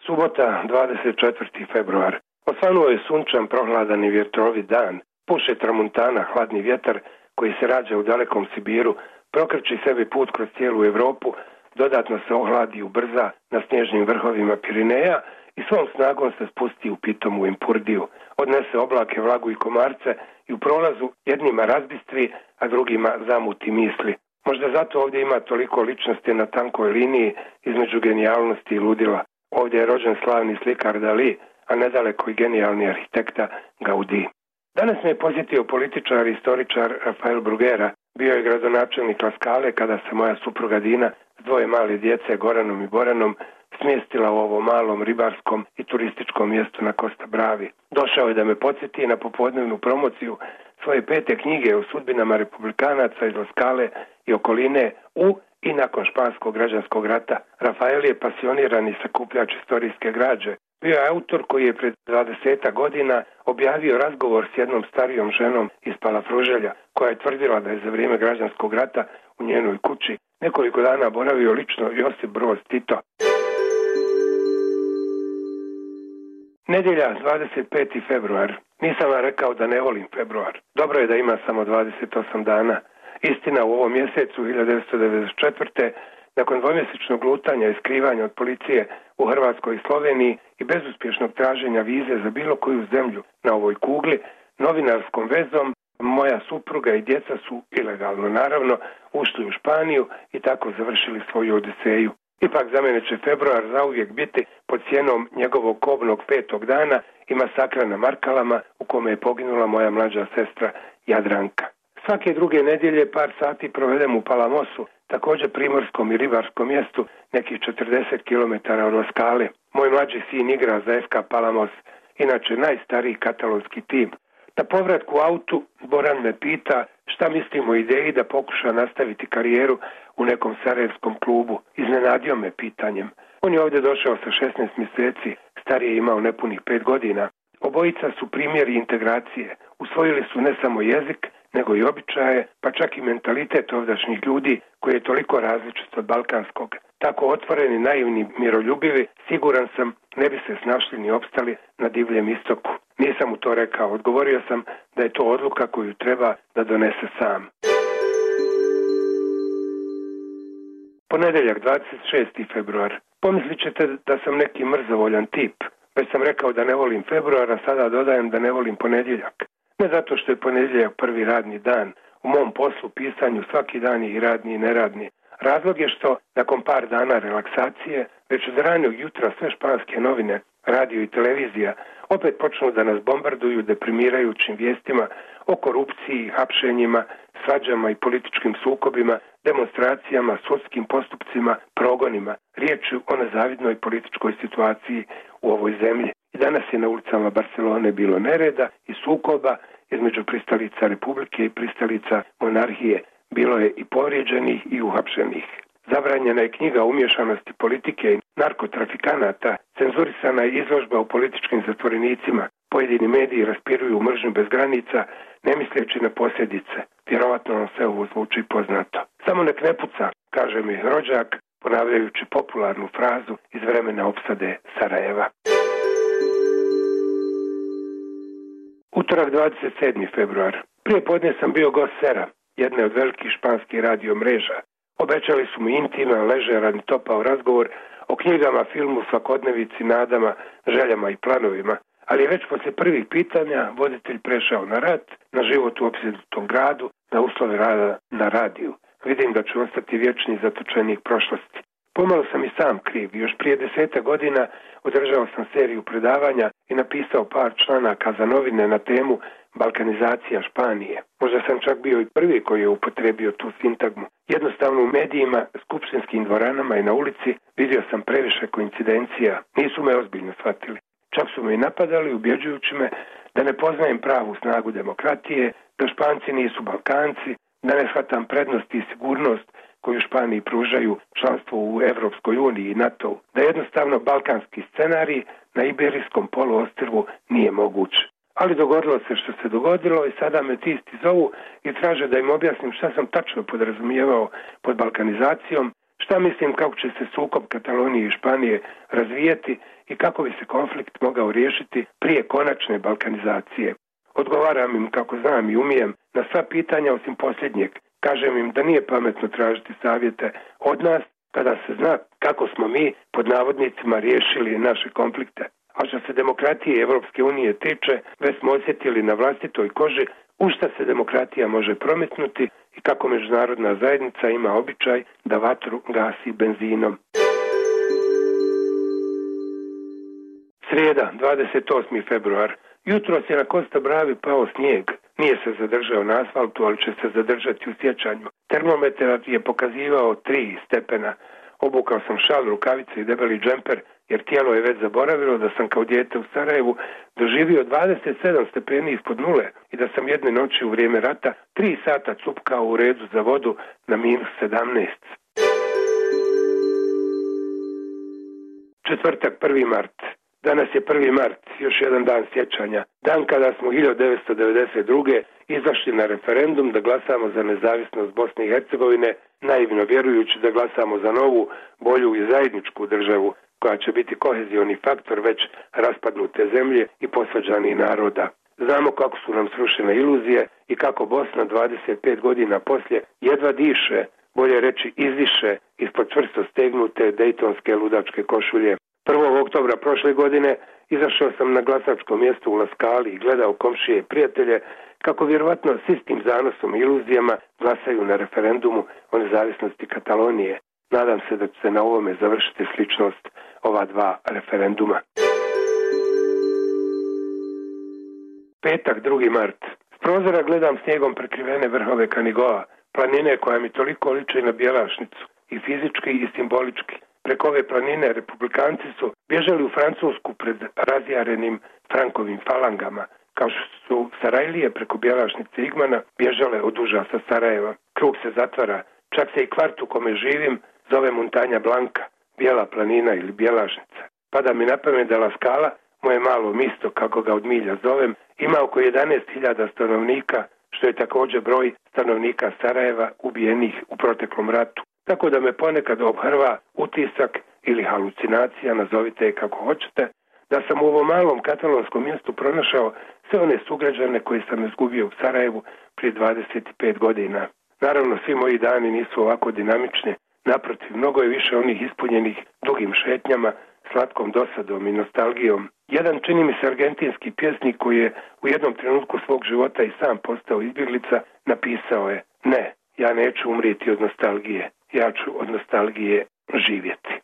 Subota, 24. februar. Osvanuo je sunčan, prohladan i vjetrovit dan. Puše tramuntana, hladni vjetar koji se rađa u dalekom Sibiru, prokrči sebi put kroz cijelu Europu, dodatno se ohladi i ubrza na snježnim vrhovima Pirineja i svom snagom se spusti u pitomu Impurdiju. Odnese oblake, vlagu i komarce i u prolazu jednima razbistri, a drugima zamuti misli. Možda zato ovdje ima toliko ličnosti na tankoj liniji između genijalnosti i ludila. Ovdje je rođen slavni slikar Dali, a nedaleko i genijalni arhitekta Gaudí. Danas me je posjetio političar i istoričar Rafael Bruguera. Bio je gradonačelnik La Scale kada se moja supruga Dina s dvoje male djece, Goranom i Boranom, smjestila u ovom malom ribarskom i turističkom mjestu na Costa Bravi. Došao je da me podsjeti na popodnevnu promociju svoje 5. knjige o sudbinama republikanaca iz La Scale i okoline u i nakon španskog građanskog rata. Rafael je pasionirani sakupljač istorijske građe. Bio je autor koji je pred 20 godina objavio razgovor s jednom starijom ženom iz Palafruželja, koja je tvrdila da je za vrijeme građanskog rata u njenoj kući nekoliko dana boravio lično Josip Broz Tito. Nedjelja, 25. februar. Nisam vam rekao da ne volim februar. Dobro je da ima samo 28 dana. Istina, u ovom mjesecu 1994. nakon dvomjesečnog lutanja i skrivanja od policije u Hrvatskoj i Sloveniji i bezuspješnog traženja vize za bilo koju zemlju na ovoj kugli, novinarskom vezom moja supruga i djeca su, ilegalno naravno, ušli u Španiju i tako završili svoju odiseju. Ipak za mene će februar zauvijek biti pod sjenom njegovog kobnog 5. dana i masakra na Markalama u kome je poginula moja mlađa sestra Jadranka. Svake druge nedjelje par sati provedem u Palamosu, također primorskom i ribarskom mjestu, nekih 40 km od La Scale. Moj mlađi sin igra za FK Palamos, inače najstariji katalonski tim. Na povratku autu Boran me pita šta mislim o ideji da pokuša nastaviti karijeru u nekom sarajevskom klubu. Iznenadio me pitanjem. On je ovdje došao sa 16 mjeseci, stariji je imao nepunih 5 godina. Obojica su primjeri integracije. Usvojili su ne samo jezik, nego i običaje, pa čak i mentalitet ovdašnjih ljudi koji je toliko različit od balkanskog. Tako otvoreni, naivni, miroljubivi, siguran sam, ne bi se snašli ni opstali na divljem istoku. Nisam mu to rekao, odgovorio sam da je to odluka koju treba da donese sam. Ponedjeljak, 26. februar. Pomislit ćete da sam neki mrzovoljan tip. Već sam rekao da ne volim februar, a sada dodajem da ne volim ponedjeljak. Ne zato što je ponedjeljak prvi radni dan. U mom poslu, pisanju, svaki dan je i radni i neradni. Razlog je što, nakon par dana relaksacije, već od ranog jutra sve španske novine, radio i televizija, opet počnu da nas bombarduju deprimirajućim vijestima o korupciji, hapšenjima, svađama i političkim sukobima, demonstracijama, sudskim postupcima, progonima. Riječ je o nezavidnoj političkoj situaciji u ovoj zemlji. I danas je na ulicama Barcelone bilo nereda i sukoba između pristalica Republike i pristalica monarhije. Bilo je i povrijeđenih i uhapšenih. Zabranjena je knjiga o umješanosti politike i narkotrafikanata, cenzurisana je izložba o političkim zatvorenicima. Pojedini mediji raspiruju mržnju bez granica, ne misleći na posljedice. Vjerovatno vam sve ovo zvuči poznato. Samo nek ne puca, kaže mi rođak, ponavljajući popularnu frazu iz vremena opsade Sarajeva. Utorak, 27. februar. Prije podne sam bio gost Sera, jedne od velikih španskih radio mreža. Obećali su mi intiman, ležeran i topao razgovor o knjigama, filmu, svakodnevici, nadama, željama i planovima. Ali je već poslije prvih pitanja voditelj prešao na rat, na život u opsjednutom gradu, na uslove rada na radiju. Vidim da ću ostati vječni zatočenik prošlosti. Pomalo sam i sam kriv. Još prije 10 godina održao sam seriju predavanja i napisao par članaka za novine na temu balkanizacija Španije. Možda sam čak bio i prvi koji je upotrebio tu sintagmu. Jednostavno u medijima, skupštinskim dvoranama i na ulici vidio sam previše koincidencija. Nisu me ozbiljno shvatili. Čak su me i napadali, ubjeđujući me da ne poznajem pravu snagu demokratije, da Španci nisu Balkanci, da ne shvatam prednost i sigurnost koju Španiji pružaju članstvo u Evropskoj uniji i NATO, da jednostavno balkanski scenarij na Iberijskom poluostrvu nije moguć. Ali dogodilo se što se dogodilo i sada me ti isti zovu i traže da im objasnim šta sam tačno podrazumijevao pod balkanizacijom, Šta mislim kako će se sukob Katalonije i Španije razvijeti i kako bi se konflikt mogao riješiti prije konačne balkanizacije. Odgovaram im kako znam i umijem na sva pitanja osim posljednjeg. Kažem im da nije pametno tražiti savjete od nas kada se zna kako smo mi pod navodnicima riješili naše konflikte. A što se demokratije i Evropske unije tiče, već smo osjetili na vlastitoj koži u šta se demokratija može prometnuti i kako međunarodna zajednica ima običaj da vatru gasi benzinom. Srijeda, 28. februar. Jutros je na Kosta Bravi pao snijeg. Nije se zadržao na asfaltu, ali će se zadržati u sjećanju. Termometar je pokazivao 3 stepena. Obukao sam šal, rukavice i debeli džemper, jer tijelo je već zaboravilo da sam kao dijete u Sarajevu doživio 27 stepeni ispod nule i da sam jedne noći u vrijeme rata 3 sata cupkao u redu za vodu na -17. Četvrtak, 1. mart. Danas je 1. mart, još jedan dan sjećanja. Dan kada smo 1992. izašli na referendum da glasamo za nezavisnost Bosne i Hercegovine, naivno vjerujući da glasamo za novu, bolju i zajedničku državu, koja će biti kohezioni faktor već raspadnute zemlje i posvađanih naroda. Znamo kako su nam srušene iluzije i kako Bosna 25 godina poslije jedva diše, bolje reći izdiše, ispod čvrsto stegnute dejtonske ludačke košulje. 1. oktobra prošle godine izašao sam na glasačko mjesto u Laskali i gledao komšije i prijatelje kako vjerovatno s istim zanosom i iluzijama glasaju na referendumu o nezavisnosti Katalonije. Nadam se da će se na ovome završiti sličnost ova dva referenduma. Petak, 2. mart. S prozora gledam snijegom prekrivene vrhove Kanigoa, planine koja mi toliko liči na Bjelašnicu, i fizički i simbolički. Preko ove planine republikanci su bježali u Francusku pred razjarenim Frankovim falangama, kao što su Sarajlije preko Bjelašnice Igmana bježale od užasa Sarajeva. Krug se zatvara, čak se i kvart u kome živim zove Montanja Blanka, Bijela planina ili Bjelašnica. Pada mi na pamet da La Scala, moje malo misto, kako ga od milja zovem, ima oko 11.000 stanovnika, što je također broj stanovnika Sarajeva ubijenih u proteklom ratu. Tako da me ponekad obhrva utisak ili halucinacija, nazovite je kako hoćete, da sam u ovom malom katalonskom mjestu pronašao sve one sugrađane koje sam izgubio u Sarajevu prije 25 godina. Naravno, svi moji dani nisu ovako dinamični, naprotiv, mnogo je više onih ispunjenih dugim šetnjama, slatkom dosadom i nostalgijom. Jedan, čini mi se, argentinski pjesnik koji je u jednom trenutku svog života i sam postao izbjeglica, napisao je: ne, ja neću umrijeti od nostalgije, ja ću od nostalgije živjeti.